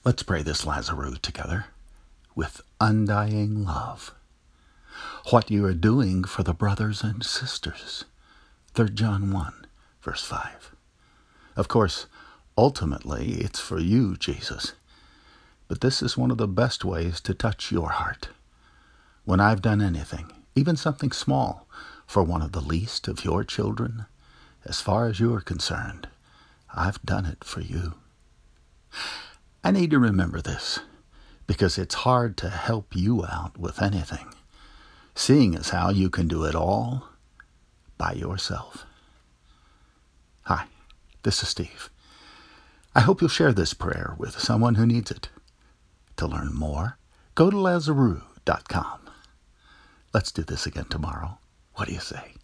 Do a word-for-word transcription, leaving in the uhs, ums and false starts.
Let's pray this Lazarus together with undying love. What you are doing for the brothers and sisters. Third John one, verse five. Of course, ultimately, it's for you, Jesus. But this is one of the best ways to touch your heart. When I've done anything, even something small, for one of the least of your children, as far as you are concerned, I've done it for you. I need to remember this, because it's hard to help you out with anything, seeing as how you can do it all by yourself. Hi, this is Steve. I hope you'll share this prayer with someone who needs it. To learn more, go to Lazarus dot com. Let's do this again tomorrow. What do you say?